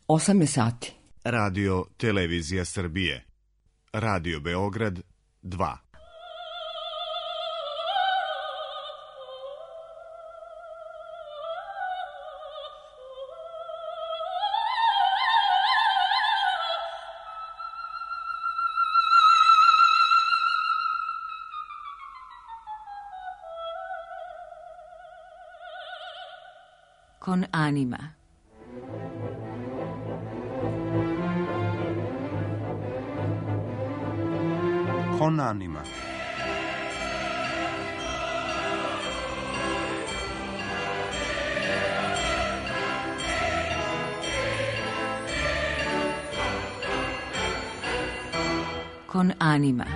8 je sati. Radio Televizija Srbije. Radio Beograd 2. Con anima. Con anima. Con anima.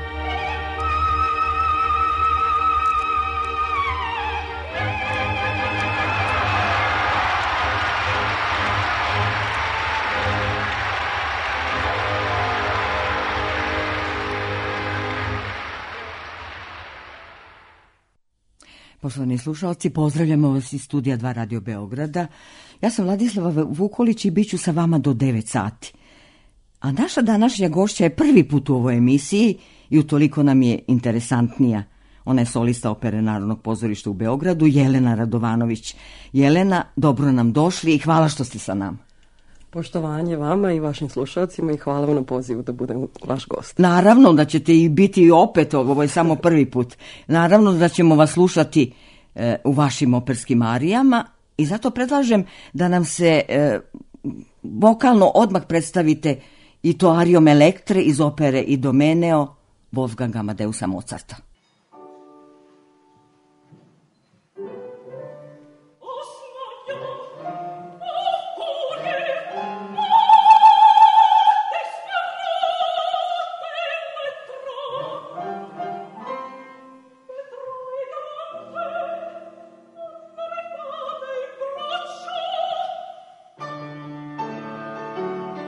Poštovani slušalci, pozdravljamo vas iz studija 2 Radio Beograda. Ja sam Vladislava Vukolić i bit ću sa vama do 9 sati. A naša današnja gošća je prvi put u ovoj emisiji i utoliko nam je interesantnija. Ona je solista Opere Narodnog pozorišta u Beogradu, Jelena Radovanović. Jelena, dobro nam došli i hvala što ste sa nama. Poštovanje vama i vašim slušalcima i hvala vam na pozivu da budem vaš gost. Naravno da ćete i biti opet, ovo je samo prvi put. Naravno da ćemo vas slušati u vašim operskim arijama i zato predlažem da nam se vokalno odmah predstavite i to arijom Elektre iz opere Idomeneo Wolfganga Amadeusa Mozarta.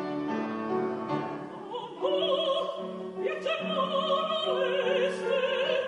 Este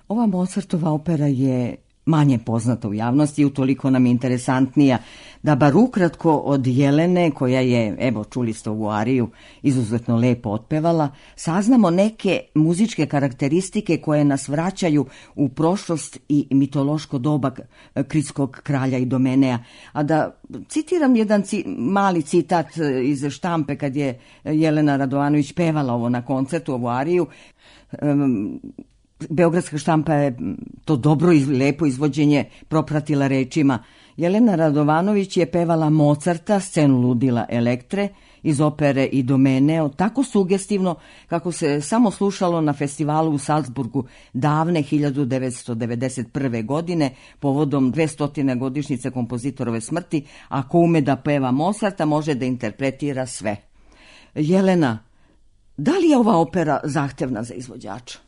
Ova Mozartova opera je manje poznata u javnosti i utoliko nam je interesantnija da bar ukratko od Jelene, koja je, evo čuli ste ovu ariju, izuzetno lepo otpevala, saznamo neke muzičke karakteristike koje nas vraćaju u prošlost i mitološko doba kritskog kralja Idomenea. A da citiram jedan mali citat iz štampe kad je Jelena Radovanović pevala ovo na koncertu, ovu ariju. Beogradska štampa je to dobro i lepo izvođenje propratila rečima: Jelena Radovanović je pevala Mozarta, scenu ludila Elektre iz opere Idomeneo, tako sugestivno kako se samo slušalo na festivalu u Salzburgu davne 1991. godine povodom 200. godišnjice kompozitorove smrti. Ako ume da peva Mozarta, može da interpretira sve. Jelena, da li je ova opera zahtevna za izvođača?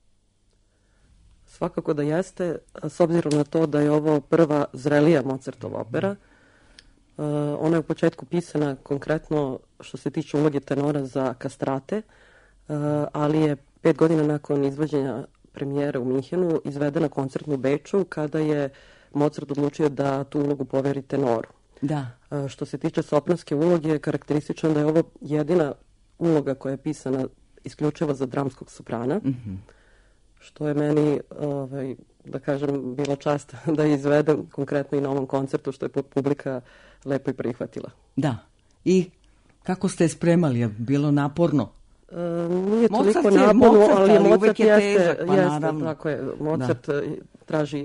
Svakako da jeste, s obzirom na to da je ovo prva zrelija Mozartova opera. Ona je u početku pisana konkretno što se tiče uloge tenora za kastrate, ali je 5 godina nakon izvođenja premijere u Minhenu izvedena koncertnu Beču kada je Mozart odlučio da tu ulogu poveri tenoru. Da. Što se tiče sopranske uloge, karakteristično da je ovo jedina uloga koja je pisana isključivo za dramskog soprana. Što je meni, da kažem, bila čast da izvedem konkretno i na ovom koncertu, što je publika lepo i prihvatila. Da. I kako ste je spremali? Je bilo naporno? Nije toliko naporno, ali Mozart jeste težak, pa naravno. Tako je. Mozart traži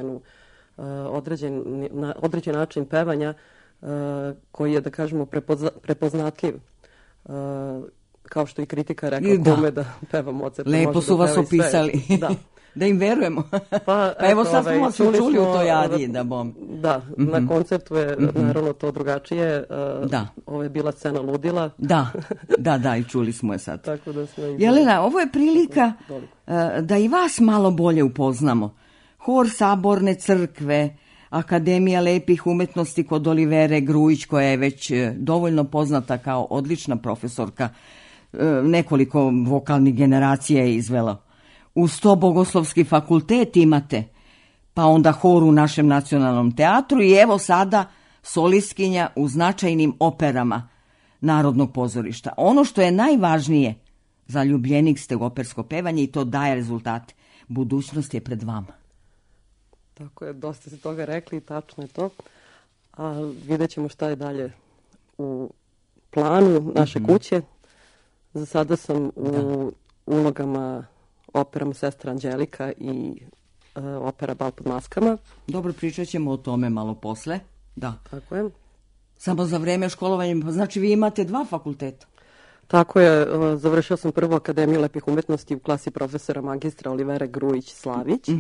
određen način pevanja koji je, da kažemo, prepoznatljiv. Kao što i kritika rekao, kome da peva Mozart. Lepo su vas opisali. Da im verujemo. Pa evo sad smo vas čuli u toj ariji. Da, na koncertu je naravno to drugačije. Ovo je bila scena ludila. Da, i čuli smo je sad. Tako da smo Jelena, ovo je prilika da i vas malo bolje upoznamo. Hor Saborne crkve, Akademija lepih umetnosti kod Olivere Grujić, koja je već dovoljno poznata kao odlična profesorka, nekoliko vokalnih generacija je izvela. Uz to Bogoslovski fakultet imate, pa onda hor u našem nacionalnom teatru i evo sada solistkinja u značajnim operama Narodnog pozorišta. Ono što je najvažnije, zaljubljenik ste u opersko pevanje i to daje rezultate. Budućnost je pred vama. Tako je, dosta ste toga rekli i tačno je to. A vidjet ćemo šta je dalje u planu naše kuće. Za sada sam u ulogama operama Sestra Anđelika i opera Bal pod maskama. Dobro, pričat ćemo o tome malo posle. Da. Tako je. Samo za vreme školovanja, znači vi imate 2 fakulteta. Tako je, završio sam prvu Akademiju lepih umetnosti u klasi profesora magistra Olivere Grujić-Slavić.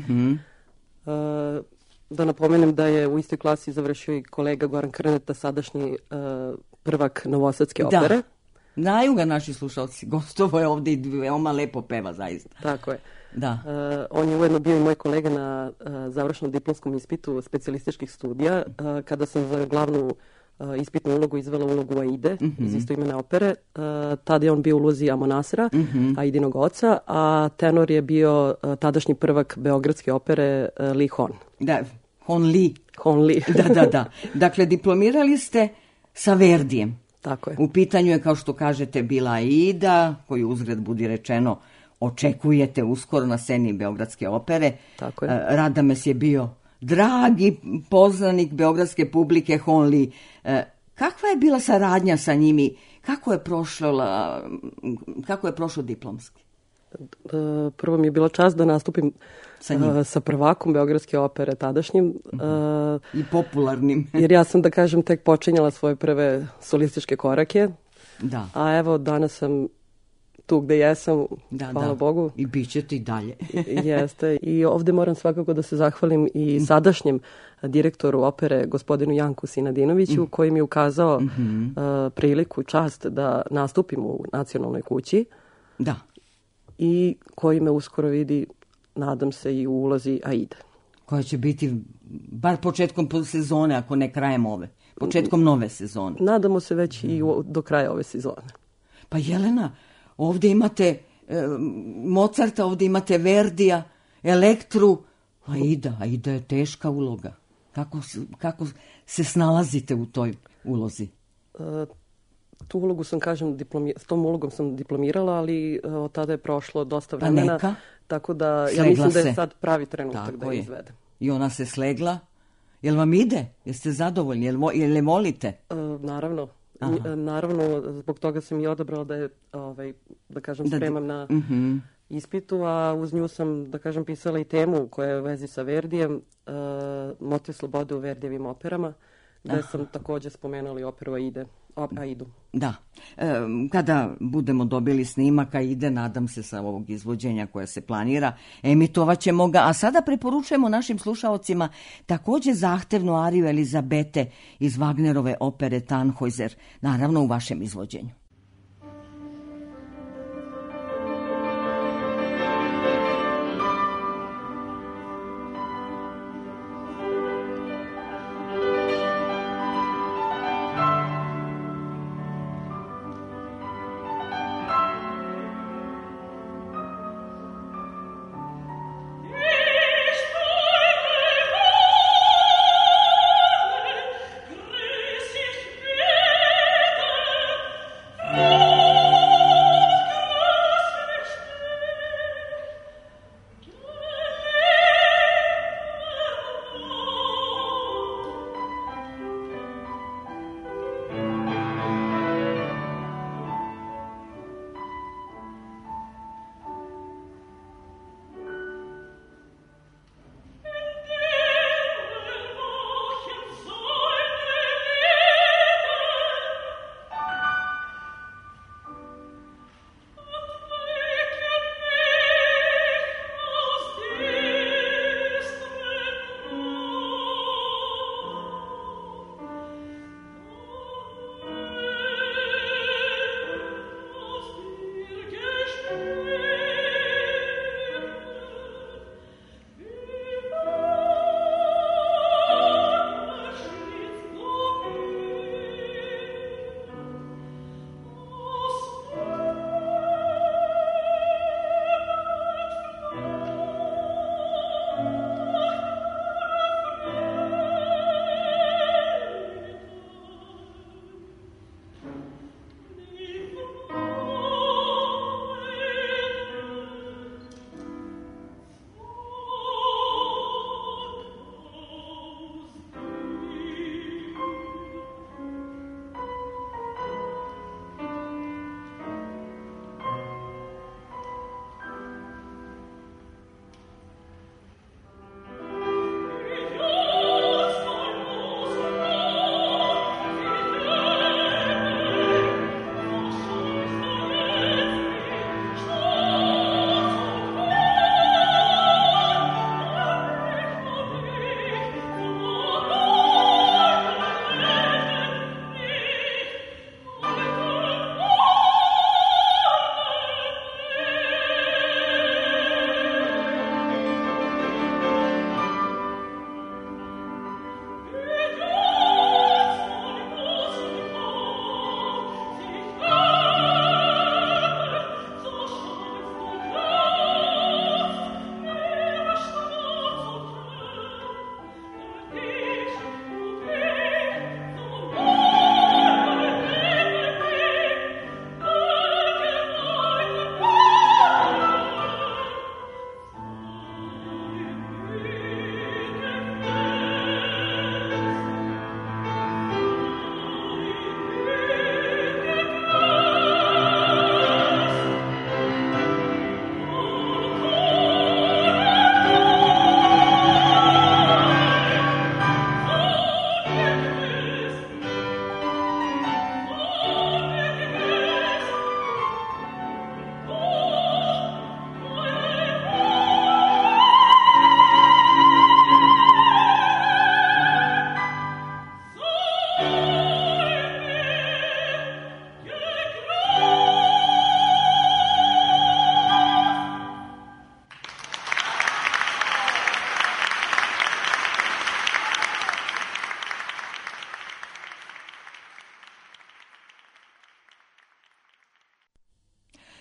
Da napomenem da je u istoj klasi završio i kolega Goran Krneta, sadašnji prvak Novosadske opere. Da. Znaju ga naši slušalci, gostovo je ovdje i veoma lepo peva, zaista. Tako je. Da. On je ujedno bio i moj kolega na završnom diplomskom ispitu specijalističkih studija, kada sam za glavnu ispitnu ulogu izvela ulogu Aide iz istoimene opere. Tada je on bio u ulozi Amonasra, Aidinog oca, a tenor je bio tadašnji prvak Beogradske opere Li Hon. Da, Hon Li. Hon Li. Da. Dakle, diplomirali ste sa Verdijem. Tako je. U pitanju je, kao što kažete, bila Aida, koju uzgred budi rečeno očekujete uskoro na sceni Beogradske opere. Tako je. Radames je bio dragi poznanik beogradske publike, Hon Li. Kakva je bila saradnja sa njimi? Kako je prošlo diplomski? Prvo mi je bila čast da nastupim sa prvakom Beogradske opere tadašnjim. I popularnim. Jer ja sam, da kažem, tek počinjala svoje prve solističke korake. Da. A evo, danas sam tu gde jesam, hvala Bogu. I bit ćete i dalje. Jeste. I ovde moram svakako da se zahvalim i sadašnjem direktoru opere, gospodinu Janku Sinadinoviću, koji mi je ukazao priliku, čast da nastupim u Nacionalnoj kući. Da. I koji me uskoro vidi, nadam se, i u ulozi Aide. Koja će biti bar početkom sezone, ako ne krajem ove. Početkom nove sezone. Nadamo se već i do kraja ove sezone. Pa Jelena, ovdje imate Mozarta, ovdje imate Verdija Elektru. Aida je teška uloga. Kako se snalazite u toj ulozi? Tu ulogu sam, s tom ulogom sam diplomirala, ali od tada je prošlo dosta vremena. Neka. Tako da Slegla ja mislim da se. je sad pravi trenutak Tako da je je. izvedem. I ona se slegla. Jel vam ide? Jeste zadovoljni? Jel je molite? Naravno. Naravno, zbog toga sam i odabrala da je, da kažem, spremam na ispitu, a uz nju sam, da kažem, pisala i temu koja je u vezi sa Verdijem, motiv slobode u Verdijevim operama, gde sam također spomenula i operu Aidu. Da. Kada budemo dobili snimak Aide, nadam se sa ovog izvođenja koja se planira, emitovat ćemo ga, a sada preporučujemo našim slušaocima također zahtevnu ariju Elizabete iz Wagnerove opere Tannhäuser, naravno u vašem izvođenju.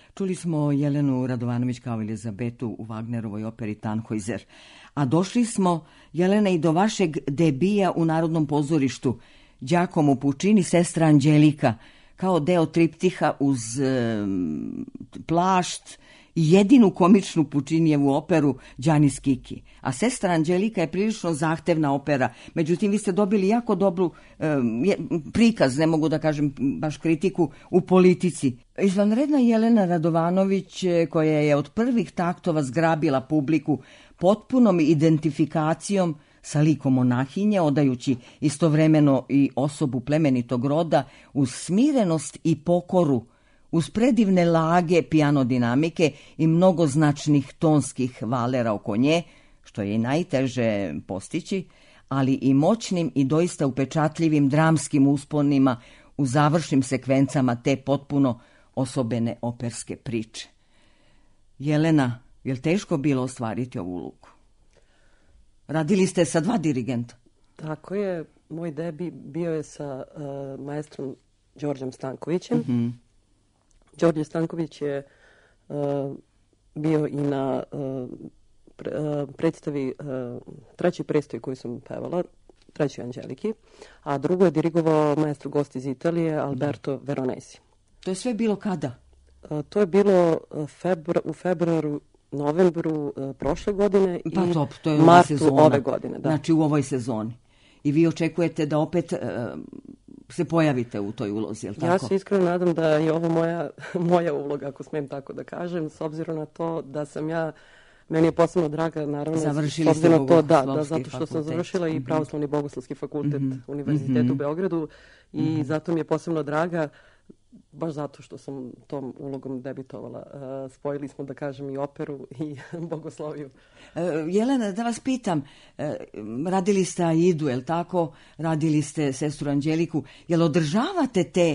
Čuli smo Jelenu Radovanović kao Elizabetu u Wagnerovoj operi Tannhäuser. A došli smo, Jelena, i do vašeg debija u Narodnom pozorištu, Giacomo Puccini, Sestra Anđelika, kao deo triptiha uz plašt i jedinu komičnu Puccinijevu operu Gianni Schicchi. A Sestra Anđelika je prilično zahtevna opera, međutim vi ste dobili jako dobru prikaz, ne mogu da kažem baš kritiku, u Politici. Izvanredna Jelena Radovanović, koja je od prvih taktova zgrabila publiku potpunom identifikacijom sa likom monahinje, odajući istovremeno i osobu plemenitog roda uz smirenost i pokoru, uz predivne lage pijanodinamike i mnogoznačnih tonskih valera oko nje, što je i najteže postići, ali i moćnim i doista upečatljivim dramskim usponima u završnim sekvencama te potpuno osobene operske priče. Jelena, je li teško bilo ostvariti ovu ulogu? Radili ste sa 2 dirigenta? Tako je, moj debi bio je sa maestrom Đorđem Stankovićem. Đorđe Stanković je bio i na predstavi, trećoj predstavi koju sam pevala, trećoj Anđeliki, a drugo je dirigovao maestro gost iz Italije, Alberto Veronesi. To je sve bilo kada? To je bilo u februaru, novembru prošle godine i to je martu sezona. Ove godine. Da. Znači u ovoj sezoni. I vi očekujete da opet se pojavite u toj ulozi, je li tako? Ja se iskreno nadam da je ovo moja uloga, ako smijem tako da kažem, s obzirom na to da sam meni je posebno draga, naravno, završili s obzirom na to, zato što sam završila i Pravoslavni bogoslovski fakultet Univerzitetu u Beogradu i zato mi je posebno draga, baš zato što sam tom ulogom debitovala. Spojili smo, da kažem, i operu i bogosloviju. Jelena, da vas pitam, radili ste Aidu, je li tako? Radili ste Sestru Anđeliku. Je li održavate te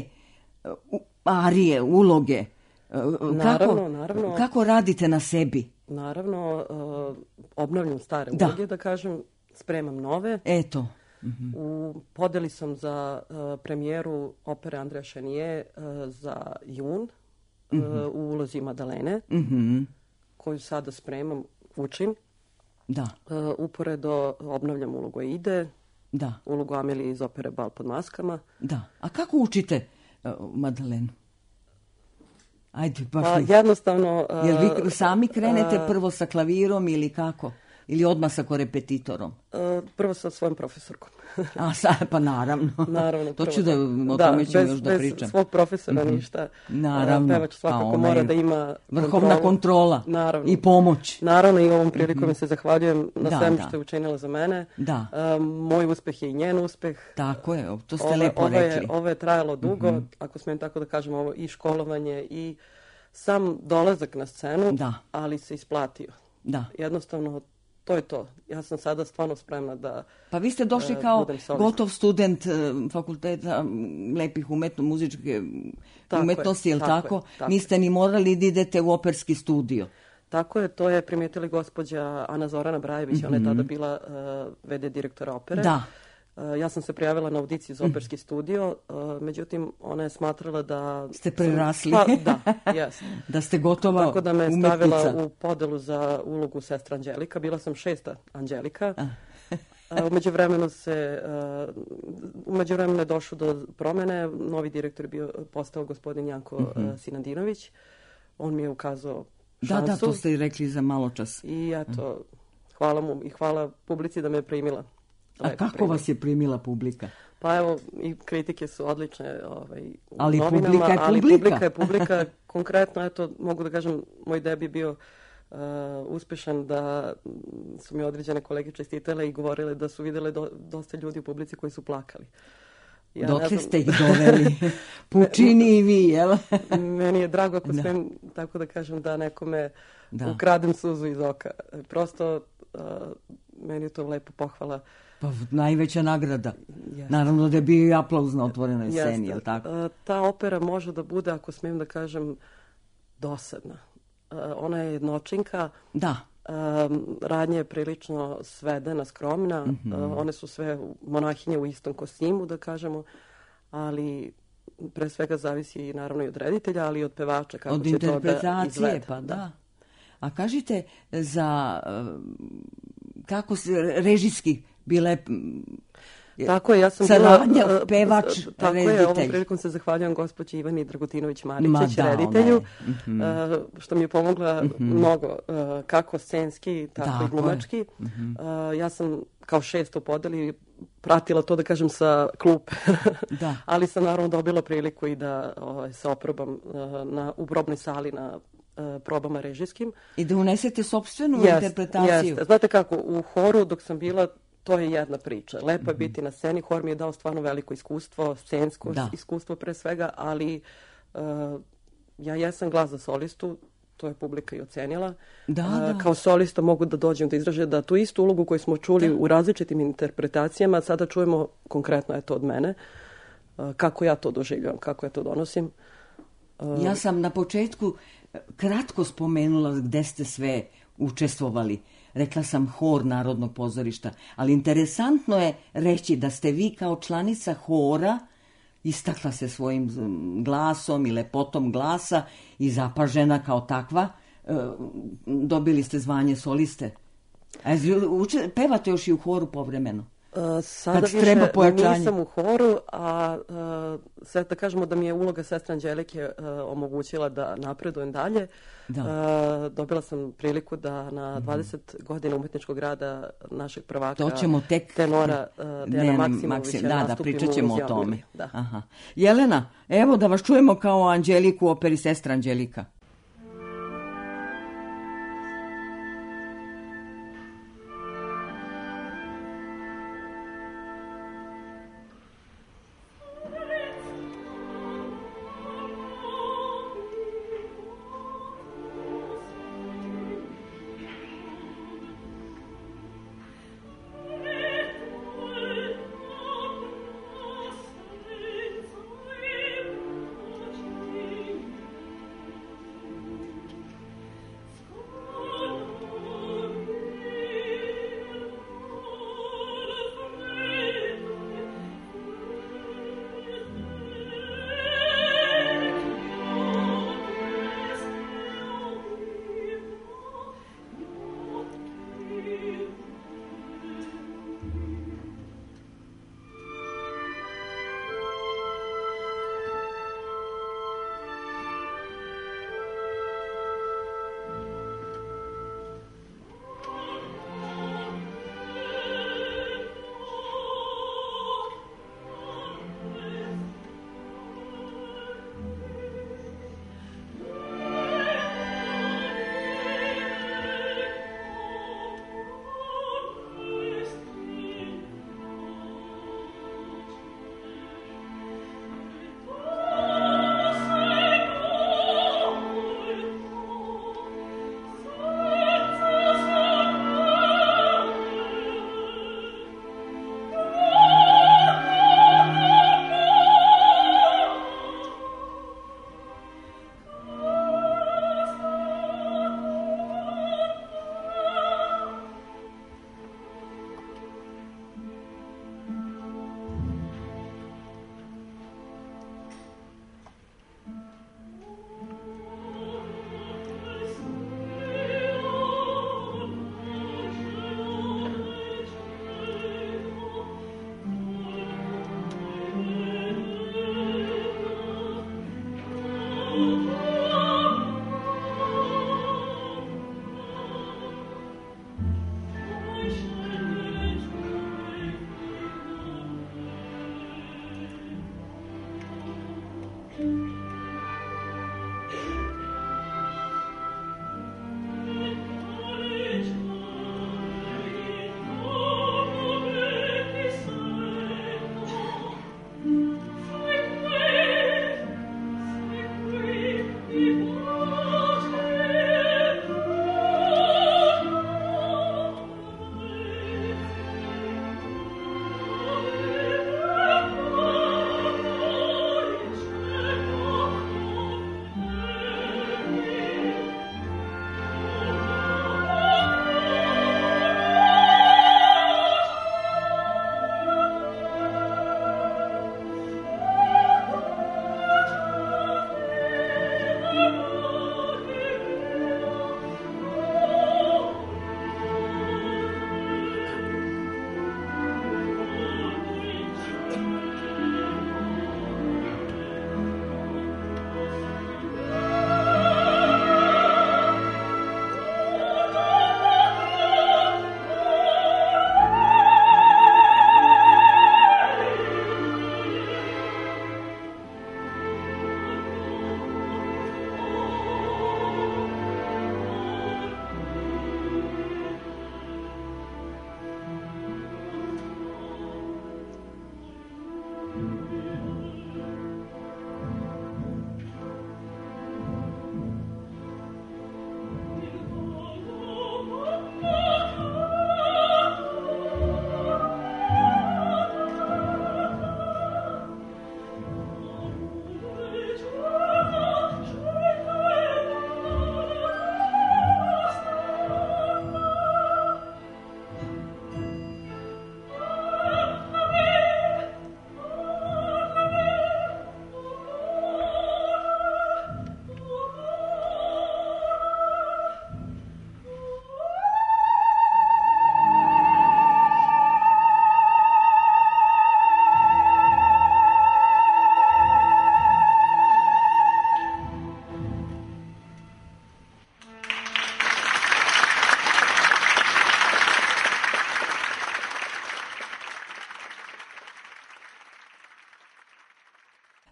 arije, uloge? Naravno. Kako radite na sebi? Naravno, obnavljam stare uloge, da kažem, spremam nove. Eto. U podeli sam za premijeru opere Andreja Chenier za jun u ulozi Madalene, koju sada spremam, učim. Da. Uporedo obnavljam ulogu Aide, da. Ulogu Amelije iz opere Bal pod maskama. Da. A kako učite Madalenu? Ajde, baš jednostavno... Jel vi sami krenete prvo sa klavirom ili kako? Ili odmah sa korepetitorom? Prvo sa svojom profesorkom. Pa naravno. To ću o tome ću još da pričam. Bez svog profesora ništa. Naravno. Pevač svakako mora da ima vrhovna kontrola i pomoć. Naravno, i ovom prilikom se zahvaljujem na svemu što je učinila za mene. Da. Moj uspeh je i njen uspeh. Tako je, to ste lepo rekli. Ovo je trajalo dugo, ako smijem tako da kažem, ovo i školovanje i sam dolazak na scenu, ali se isplatio. Da. Jednostavno, to je to. Ja sam sada stvarno spremna da... Pa vi ste došli kao gotov student fakulteta lepih muzičke umetnosti, je li tako? Niste ni morali da idete u operski studio. Tako je, to je primijetila gospođa Ana Zorana Brajević, ona je tada bila v.d. direktora opere. Da. Ja sam se prijavila na audiciju za operski studio, međutim, ona je smatrala da... Ste prerasli. Da, jesam. Da ste gotova umetnica. Tako da me stavila u podelu za ulogu Sestra Anđelika. Bila sam 6. Anđelika. U međuvremenu je došlo do promene. Novi direktor je postao gospodin Janko Sinadinović. On mi je ukazao šansu. Da, to ste i rekli za malo čas. I eto, hvala mu i hvala publici da me je primila. A kako vas je primila publika? Pa evo, i kritike su odlične u ali novinama, publika je ali publika. Publika je publika. Konkretno, eto, mogu da kažem, moj debi bio uspešan, da su mi određene kolege čestitele i govorile da su videle dosta ljudi u publici koji su plakali. Dotle ste ih doveli. Puccini i vi, jel? Meni je drago, ako smijem tako da kažem, da nekome ukradem suzu iz oka. Prosto, meni je to lepo pohvala. Pa najveća nagrada. Naravno da je bio i aplauz na otvorenoj sceni, je li tako? Ta opera može da bude, ako smijem da kažem, dosadna. Ona je jednočinka. Da. Radnja je prilično svedena, skromna. One su sve monahinje u istom kostimu, da kažemo, ali pre svega zavisi naravno i od reditelja, ali i od pevača kako od će to da interpretacije, izvede. pa da. A kažite, za kako se režijski bile Tako je, ja sam saradnja, bila pevač, tako reditelj. je, ovom prilikom se zahvaljujem gospođi Ivani Dragutinović-Maričić, reditelju, što mi je pomogla mnogo, kako scenski, tako i glumački. Ja sam kao šest u podeli pratila to, da kažem, sa klupe, ali sam naravno dobila priliku i da se oprobam u probnoj sali na probama režijskim. I da unesete sopstvenu interpretaciju. Jeste. Znate kako, u horu dok sam bila, to je jedna priča. Lepo je biti na sceni, hor mi je dao stvarno veliko iskustvo, scensko iskustvo pre svega, ali ja jesam glas za solistu, to je publika i ocenila. Kao solista mogu da dođem da izraže da tu istu ulogu koju smo čuli u različitim interpretacijama, sada čujemo konkretno od mene, kako ja to doživljavam, kako ja to donosim. Ja sam na početku kratko spomenula gde ste sve učestvovali. Rekla sam hor Narodnog pozorišta, ali interesantno je reći da ste vi kao članica hora istakla se svojim glasom i lepotom glasa i zapažena kao takva. Dobili ste zvanje soliste. Pevate još i u horu povremeno? Sada više nisam u horu, a sad da kažemo da mi je uloga sestre Anđelike omogućila da napredujem dalje. Dobila sam priliku da na 20 godina umetničkog rada našeg prvaka tenora Dejana Maksimovića da, pričat ćemo o tome. Aha. Jelena, evo da vas čujemo kao Anđeliku u operi Sestra Anđelika.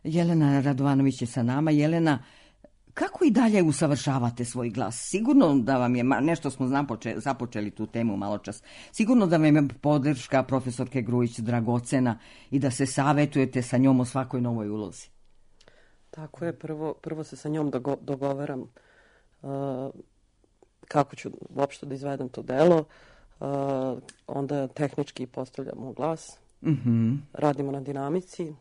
Jelena Radovanović je sa nama. Jelena, kako i dalje usavršavate svoj glas? Sigurno da vam je, nešto smo započeli tu temu malo čas, sigurno da vam je podrška profesorke Grujić dragocena i da se savetujete sa njom o svakoj novoj ulozi. Tako je, prvo se sa njom dogovaram kako ću uopšte da izvedem to delo, onda tehnički postavljamo glas, radimo na dinamici,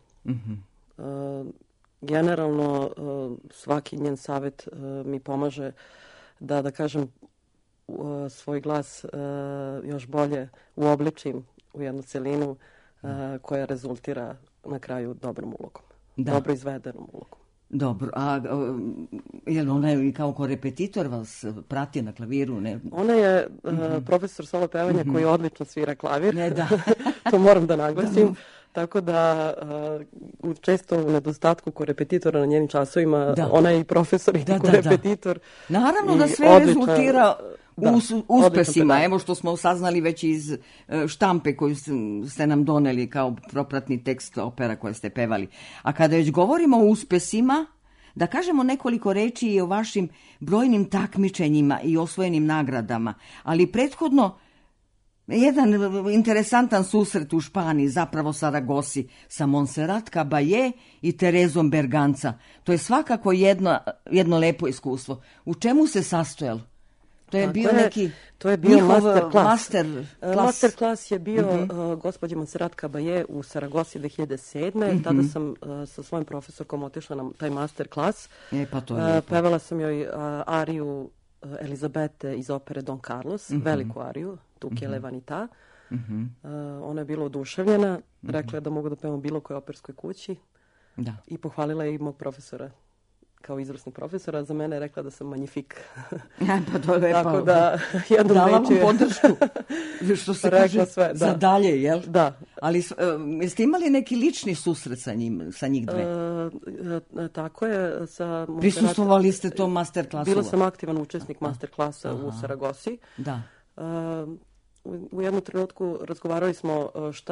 generalno svaki njen savjet mi pomaže da kažem svoj glas još bolje uobličim u jednu celinu koja rezultira na kraju dobrom ulogom, dobro izvedenom ulogom. Dobro, a je li ona i kao korepetitor vas prati na klaviru? Ne? Ona je profesor solo pevanja koji odlično svira klavir. Ne, da. To moram da naglasim. Tako da često u nedostatku korepetitora na njenim časovima, ona je i profesor i korepetitor. Naravno da sve rezultira uspesima. Evo što smo saznali već iz štampe koju ste nam doneli kao propratni tekst opera koje ste pevali. A kada već govorimo o uspesima, da kažemo nekoliko reči i o vašim brojnim takmičenjima i osvojenim nagradama, ali prethodno jedan interesantan susret u Španiji, zapravo Saragosi, sa Montserrat Caballé i Terezom Berganza. To je svakako jedno lepo iskustvo. U čemu se sastojalo? To je bio neki masterclass je bio gospođe Montserrat Caballé u Saragosi 2007. Tada sam sa svojim profesorkom otišla na taj masterclass. Pevala sam joj ariju Elizabete iz opere Don Carlos, veliku ariju, Tuki le vanità. Ona je bila oduševljena, rekla je da mogu da pevam bilo koje operskoj kući i pohvalila je i mog profesora kao izvrsnog profesora. Za mene je rekla da sam magnifik. Pa to je lepo. Tako da, dala vam podršku, što se kaže, sve, za dalje, jel? Da. Ali jeste imali neki lični susret sa njih dve? Tako je. Prisustvovali ste tom masterklasu? Bila sam aktivan učesnik masterklasa u Saragosi. Da. U jednom trenutku razgovarali smo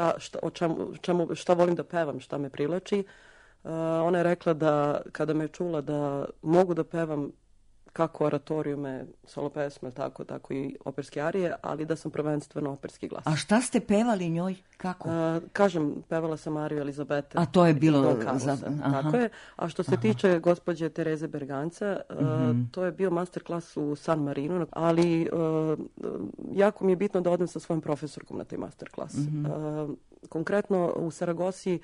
šta volim da pevam, šta me privlači. Ona je rekla da kada me čula da mogu da pevam kako oratorijume, solo pesme, tako i operske arije, ali da sam prvenstveno operski glas. A šta ste pevali njoj? Kako? Kažem, pevala sam ariju Elizabete. A to je bilo... Tako je. A što se tiče gospođe Tereze Berganza, to je bio masterclass u San Marinu, ali jako mi je bitno da odem sa svojim profesorkom na taj masterclass. Konkretno u Saragosi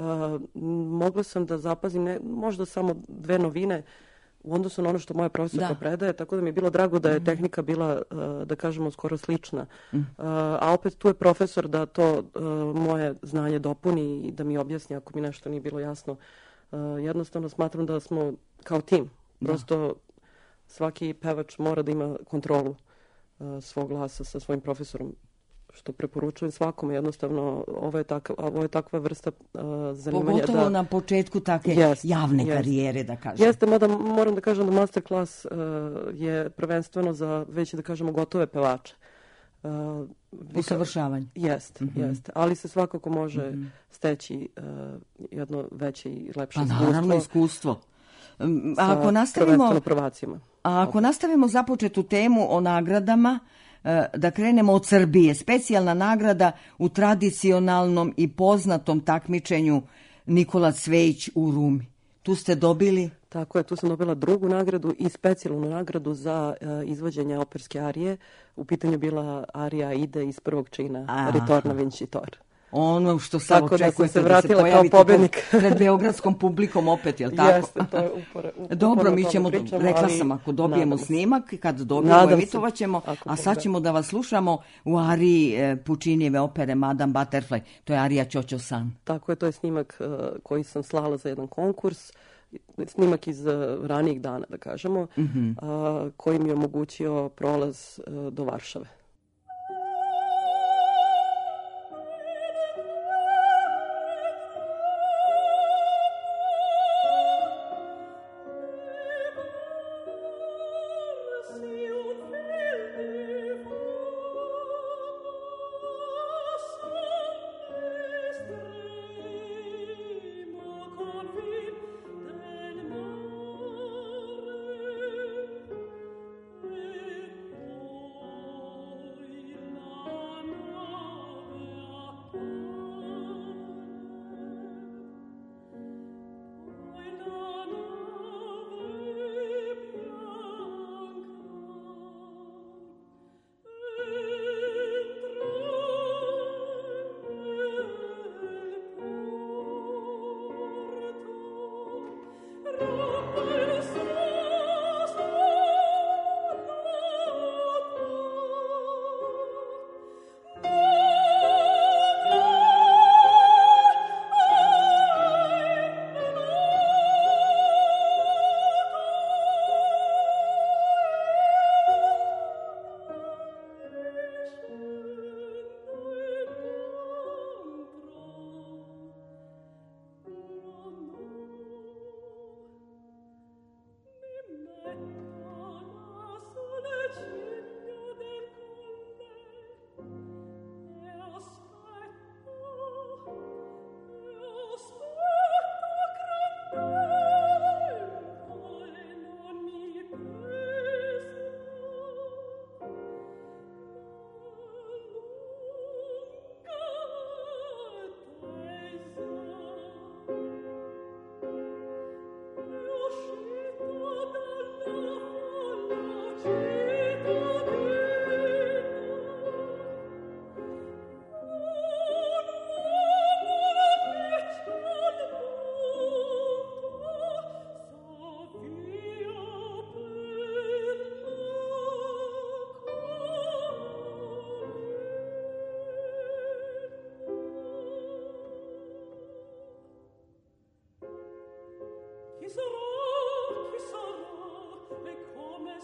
mogla sam da zapazim možda samo dve novine u odnosu na ono što moja profesorka predaje, tako da mi je bilo drago da je tehnika bila, da kažemo, skoro slična. A opet tu je profesor da to moje znanje dopuni i da mi objasni ako mi nešto nije bilo jasno. Jednostavno smatram da smo kao tim. Prosto svaki pevač mora da ima kontrolu svog glasa sa svojim profesorom, što preporučujem svakome. Jednostavno, ovo je takva vrsta zanimanja. Pogotovo na početku takve javne karijere, da kažem. Jeste, mada moram da kažem da masterclass je prvenstveno za već, da kažemo, gotove pevače. Usavršavanje. Jeste. Ali se svakako može steći jedno veće i lepše iskustvo. Pa naravno iskustvo. Ako nastavimo započetu temu o nagradama, da krenemo od Srbije. Specijalna nagrada u tradicionalnom i poznatom takmičenju Nikola Cvejić u Rumi. Tu ste dobili? Tako je, tu sam dobila drugu nagradu i specijalnu nagradu za izvođenje operske arije. U pitanju bila arija Aide iz prvog čina Ritorna Vincitor. Ono što sad očekujete da se pojavite pred beogradskom publikom opet, jel tako? Jeste, to je Dobro, mi ćemo, rekla sam, ako dobijemo snimak, kad dobijemo, evitovat ćemo, a sad ćemo da vas slušamo u ariji Pučinijeve opere Madame Butterfly, to je arija Ćoćo San. Tako je, to je snimak koji sam slala za jedan konkurs, snimak iz ranijih dana, da kažemo, koji mi je omogućio prolaz do Varšave.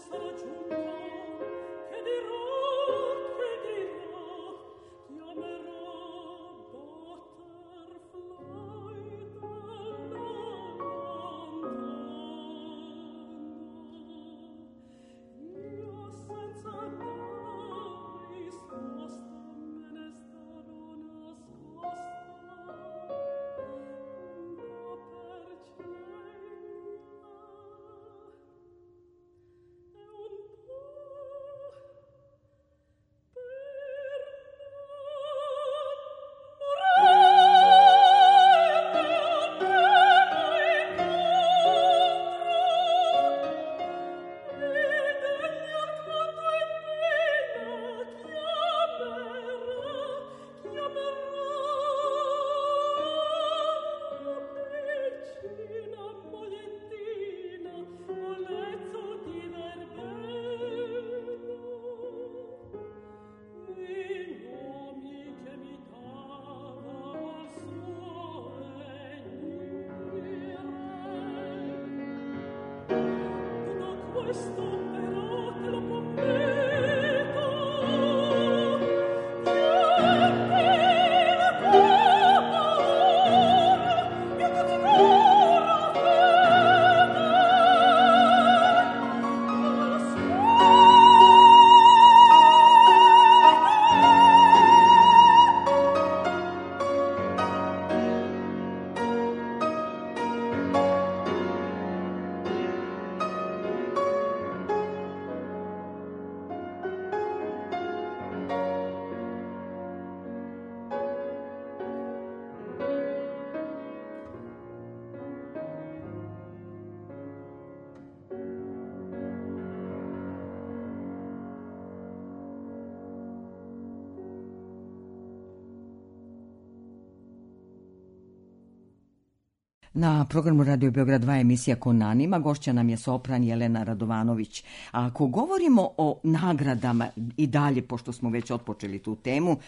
Na programu Radio Beograd 2 emisija Konanima, gošća nam je sopran Jelena Radovanović. A ako govorimo o nagradama i dalje, pošto smo već otpočeli tu temu,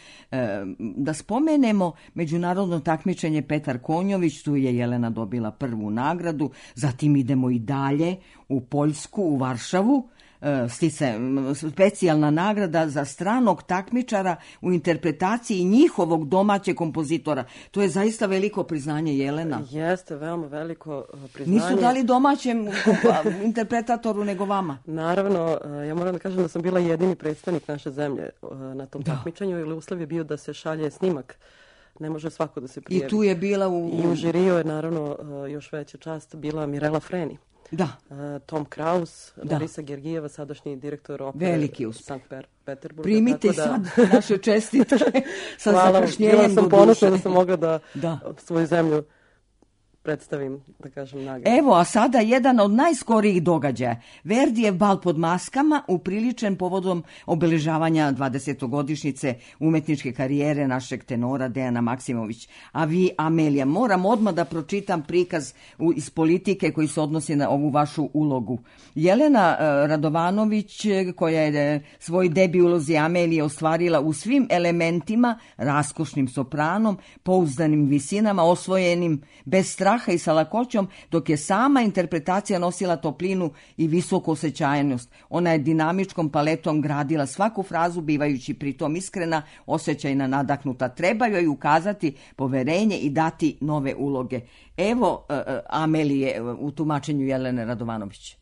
da spomenemo međunarodno takmičenje Petar Konjović, tu je Jelena dobila prvu nagradu, zatim idemo i dalje u Poljsku, u Varšavu, specijalna nagrada za stranog takmičara u interpretaciji njihovog domaćeg kompozitora. To je zaista veliko priznanje, Jelena. Jeste, veoma veliko priznanje. Nisu dali domaćem interpretatoru nego vama. Naravno, ja moram da kažem da sam bila jedini predstavnik naše zemlje na tom takmičenju, jer uslov je bio da se šalje snimak. Ne može svako da se prijavi. I tu je bila I u žiriju je naravno još veća čast bila Mirela Freni. Da. Tom Kraus, Larisa Gergijeva, sadašnji direktor opere Sankt Peterburga. Primite sad naše čestitke sa zakašnjenjem. Bila sam ponosna da sam mogla da svoju zemlju predstavim, da kažem, nagradu. Evo, a sada jedan od najskorijih događaja. Verdijev bal pod maskama, upriličen povodom obeležavanja 20-godišnjice umetničke karijere našeg tenora Dejana Maksimović. A vi, Amelija, moram odmah da pročitam prikaz iz Politike koji se odnosi na ovu vašu ulogu. Jelena Radovanović, koja je svoj debi u ulozi Amelije ostvarila u svim elementima, raskošnim sopranom, pouzdanim visinama, osvojenim bez straha i sa lakoćom, dok je sama interpretacija nosila toplinu i visoku osjećajnost. Ona je dinamičkom paletom gradila svaku frazu, bivajući pritom iskrena, osjećajna, nadahnuta. Treba joj ukazati poverenje i dati nove uloge. Evo Amelije u tumačenju Jelene Radovanović.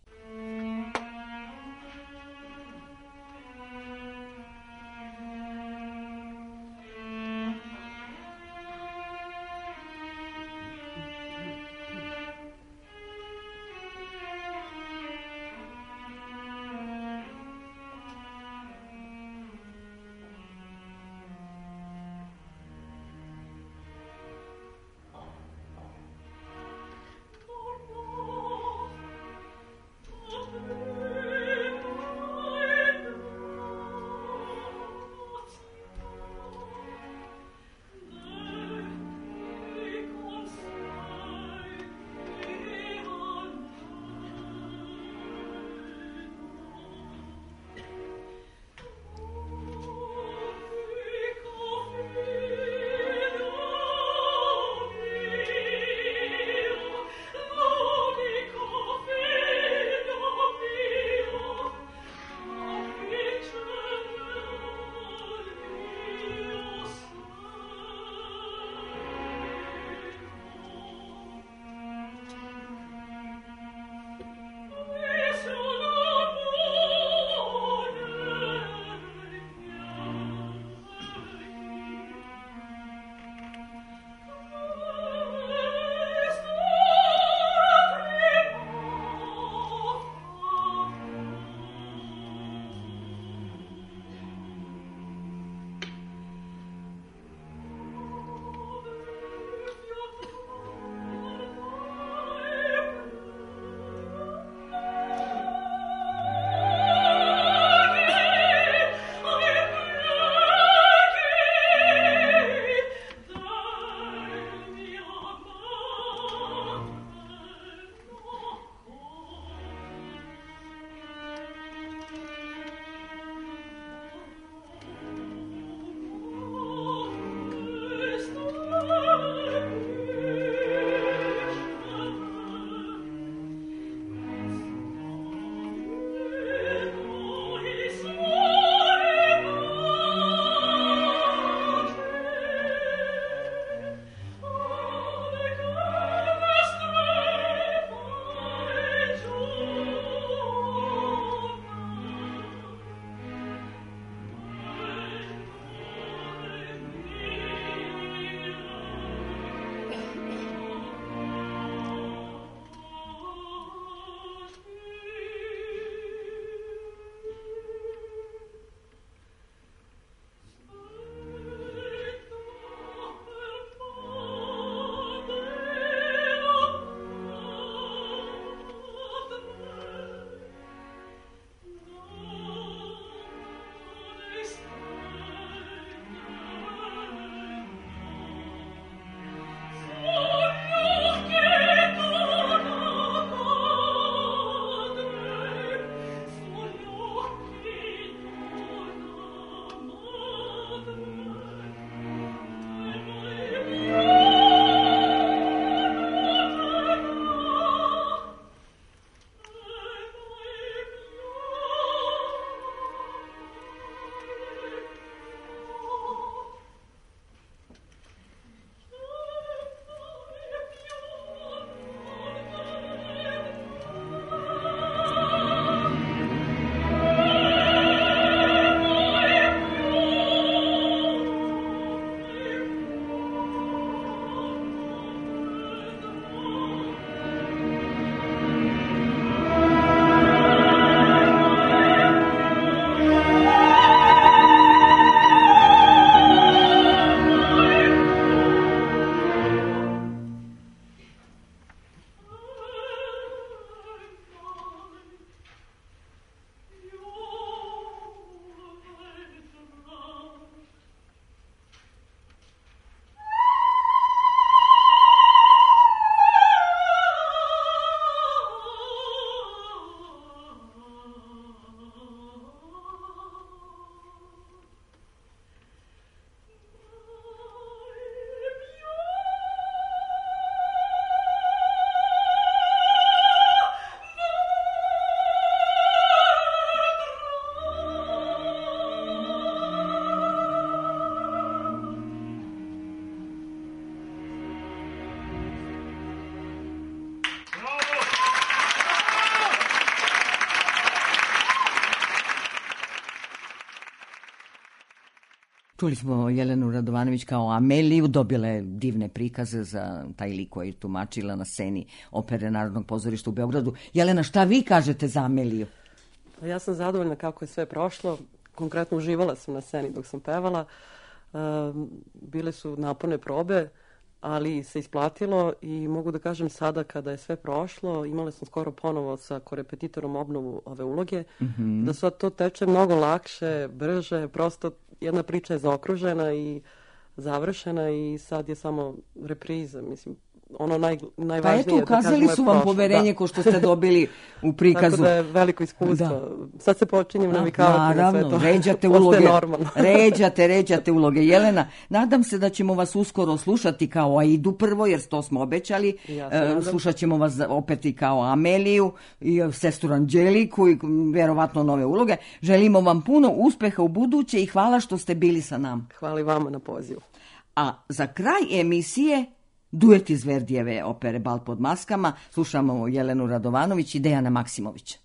Čuli smo Jelenu Radovanović kao Ameliju, dobila je divne prikaze za taj lik koji je tumačila na sceni Opere Narodnog pozorišta u Beogradu. Jelena, šta vi kažete za Ameliju? Ja sam zadovoljna kako je sve prošlo. Konkretno uživala sam na sceni dok sam pevala. Bile su naporne probe, ali se isplatilo i mogu da kažem sada kada je sve prošlo, imala sam skoro ponovo sa korepetitorom obnovu ove uloge, da sad to teče mnogo lakše, brže, prosto jedna priča je zaokružena i završena i sad je samo repriza, mislim, ono najvažnije. Pa eto, ukazali su vam poverenje ko što ste dobili u prikazu. Tako da je veliko iskustvo. Sad se počinjem navikavati na sve to. Naravno, ređate uloge. ređate uloge. Jelena, nadam se da ćemo vas uskoro slušati kao Aidu prvo, jer to smo obećali. Slušat ćemo vas opet i kao Ameliju i sestru Anđeliku i vjerovatno nove uloge. Želimo vam puno uspeha u buduće i hvala što ste bili sa nam. Hvala i vama na pozivu. A za kraj emisije duet iz Verdijeve opere Bal pod maskama. Slušamo Jelenu Radovanović i Dejana Maksimovića.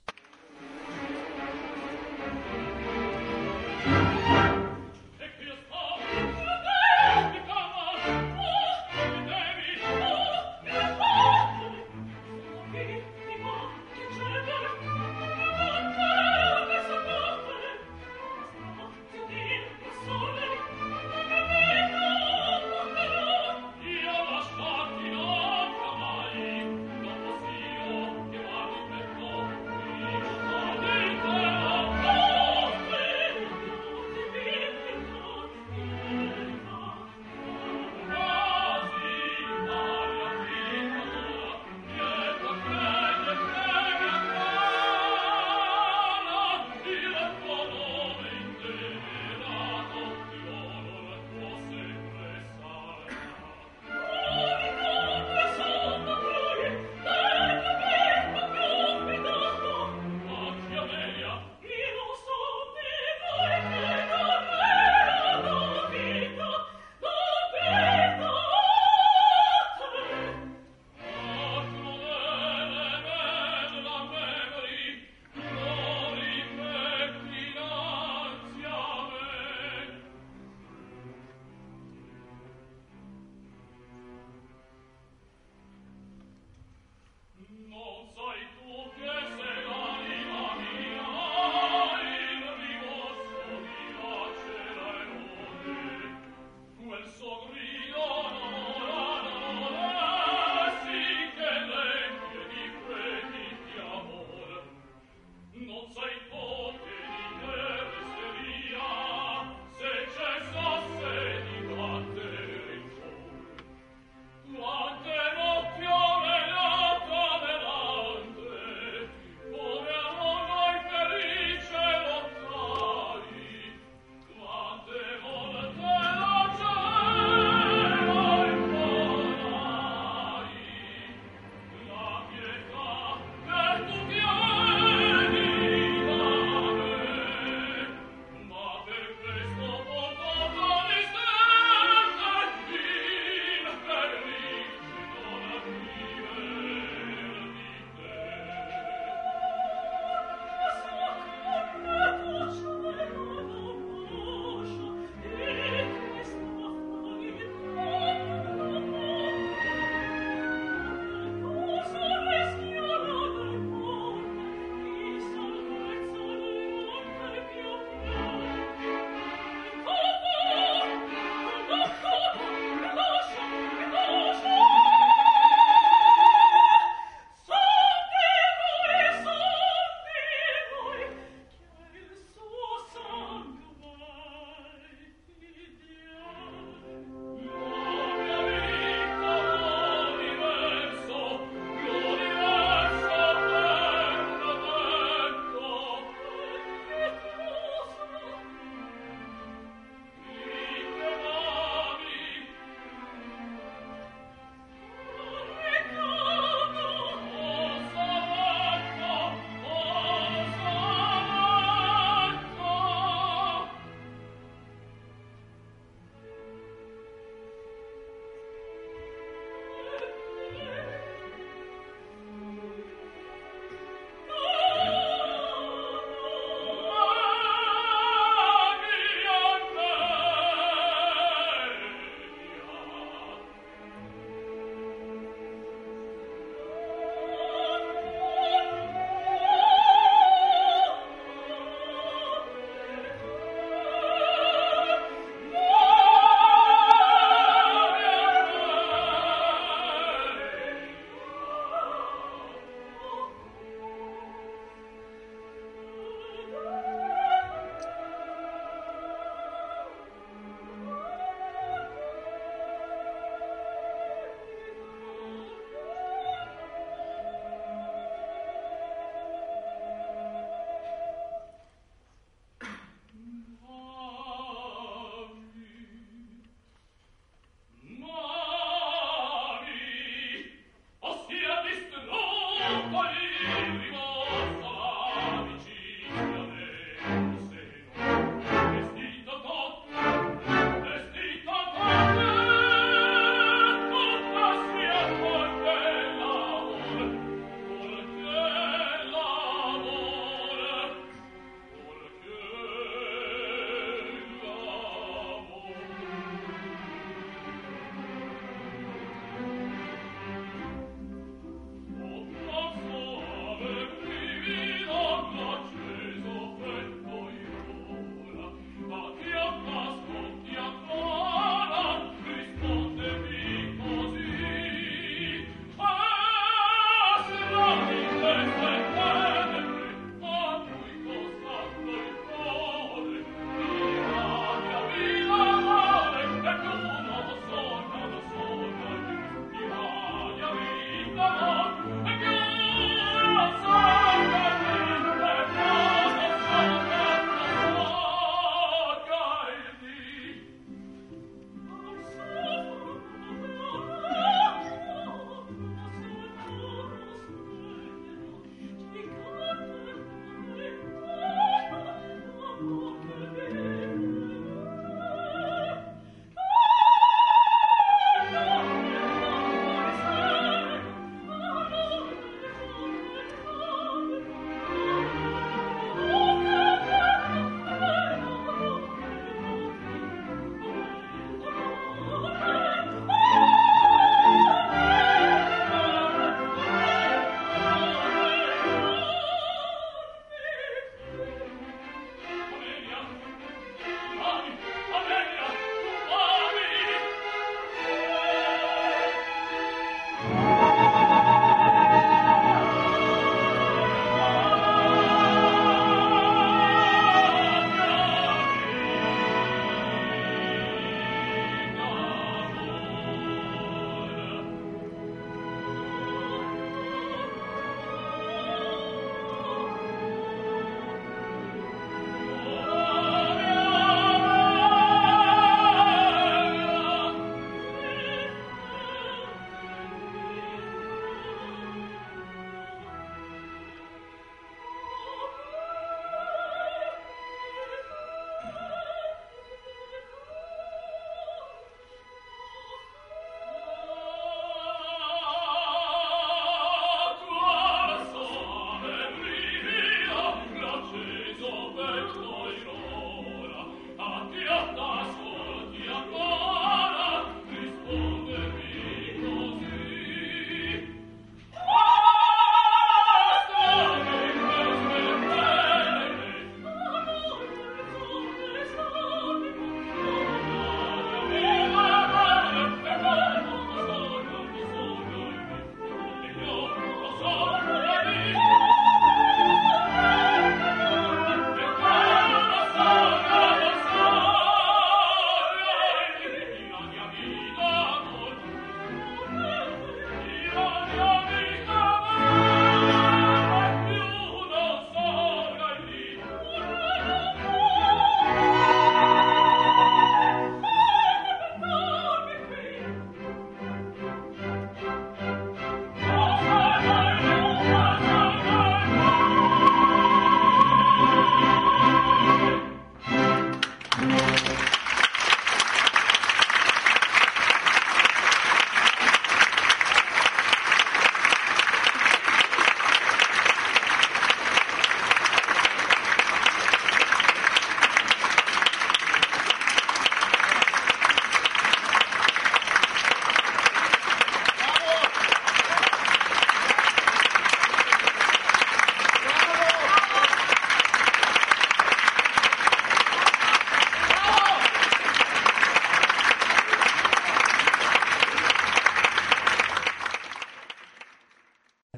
Che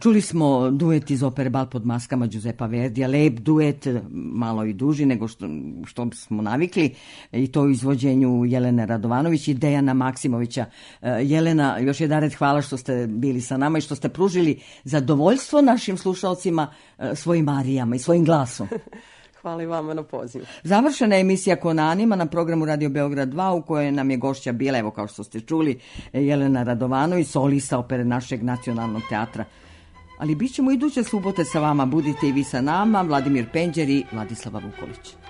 Čuli smo duet iz opere Bal pod maskama Giuseppa Verdija, lep duet, malo i duži nego što smo navikli, i to u izvođenju Jelene Radovanović i Dejana Maksimovića. Jelena, još jedared hvala što ste bili sa nama i što ste pružili zadovoljstvo našim slušalcima svojim arijama i svojim glasom. Hvala i vama na pozivu. Završena je emisija Konanima na programu Radio Beograd 2 u kojoj nam je gošća bila, evo kao što ste čuli, Jelena Radovanović, solista opere našeg nacionalnog teatra. Ali bit ćemo iduće subote sa vama, budite i vi sa nama, Vladimir Penđer i Vladislava Vukolić.